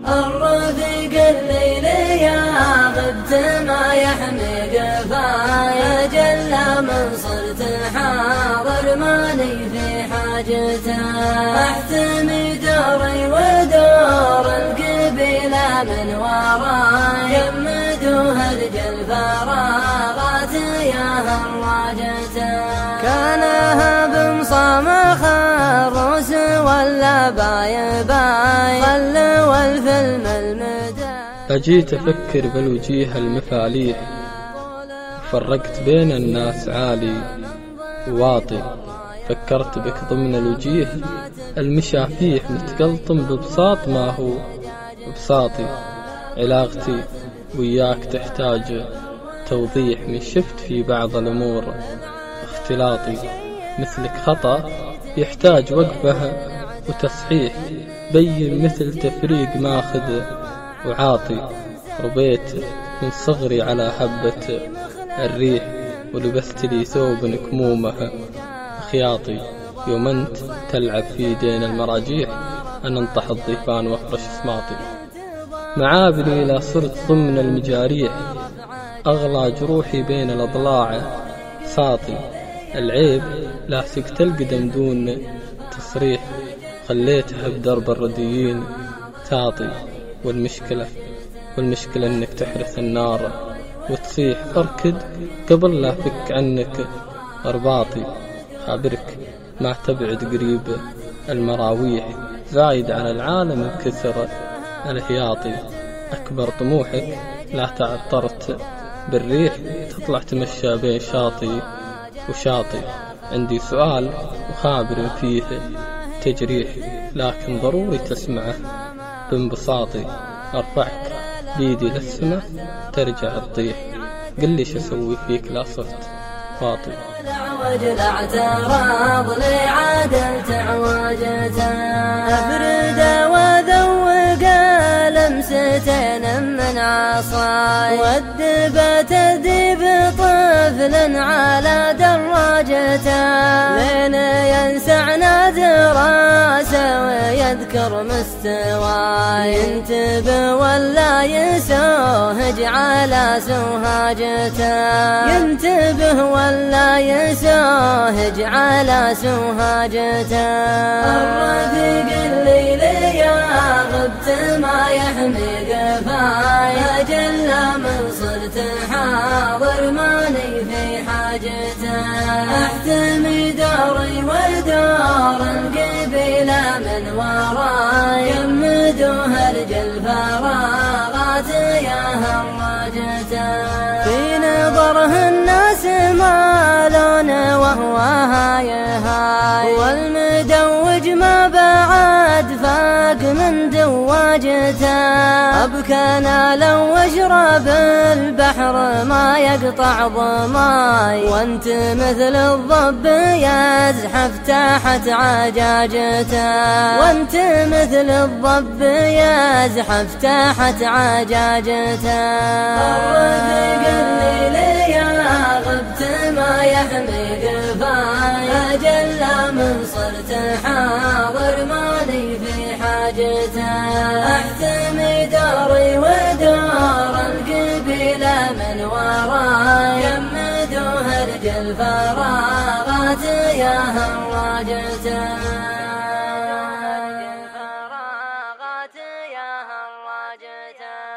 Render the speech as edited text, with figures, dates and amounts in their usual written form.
الرفيق الليل يا غبت ما يحمي قفايا جل من صرت حاضر ماني في حاجته احتمي دوري ودور القبيلة من وراي يمدوها رجل فراغات يا هراجته كانها بمصامخ الروس ولا باي خلوا الفيلم المدى أجيت أفكر بالوجيه المفاليح فرقت بين الناس عالي وواطي فكرت بك ضمن الوجيه المشافيح متقلطم ببساط ما هو بساطي علاقتي وياك تحتاج توضيح من شفت في بعض الأمور اختلاطي مثلك خطأ يحتاج وقفه وتصحيح بين مثل تفريق ماخذ وعاطي ربيت من صغري على حبة الريح ولبست لي ثوب كمومه خياطي يوم أنت تلعب في دين المراجيح أن انطح الضيفان وافرش سماطي معابني لا صرت ضمن المجاريح أغلى جروحي بين الأضلاع ساطي العيب لا سكت القدم دون تصريح خليتها بدرب الرديين تاطي والمشكلة انك تحرث النار وتصيح اركد قبل لا فك عنك ارباطي خابرك ما تبعد قريب المراويح زايد على العالم بكثر الهياطي اكبر طموحك لا تعطرت بالريح تطلع تمشى بين شاطي وشاطي عندي سؤال وخابر فيه تجريح لكن ضروري تسمعه بانبساطي أرفعك بيدي للسماء ترجع تطيح قل لي شو أسوي فيك لا صرت فاطي وجل اعتراض لي عادلت عواجته أفرد وذوق لمستين من عصاي والدبة تديب طفل على دراجته لين ينسعنا دراسة ويذكر مستواي ينتبه ولا يسوهج على سوهاجته ينتبه ولا يسوهج على سوهاجته الرفيق الليل يا غبت ما يحمي قفايا جل من صرت حاضر ماني في حاجته احتمي دوري ودور القبيلة من وراي يمدوها رجل فراغات يا هراجته في نظره الناس مالون وهو هاي والمدوج ما بعد فاق من دواجته أبكنا لو أشرب البحر ما يقطع ضماي وانت مثل الضب يزحف تحت عجاجته وانت مثل الضب يزحف تحت عجاجته الرفيق الليل يا غبت ما يحمي قفايا جل من صرت حاضر ماني في حاجته احتمي دوري ودور القبيلة من وراي يمدوها رجل فراغات يا هراجته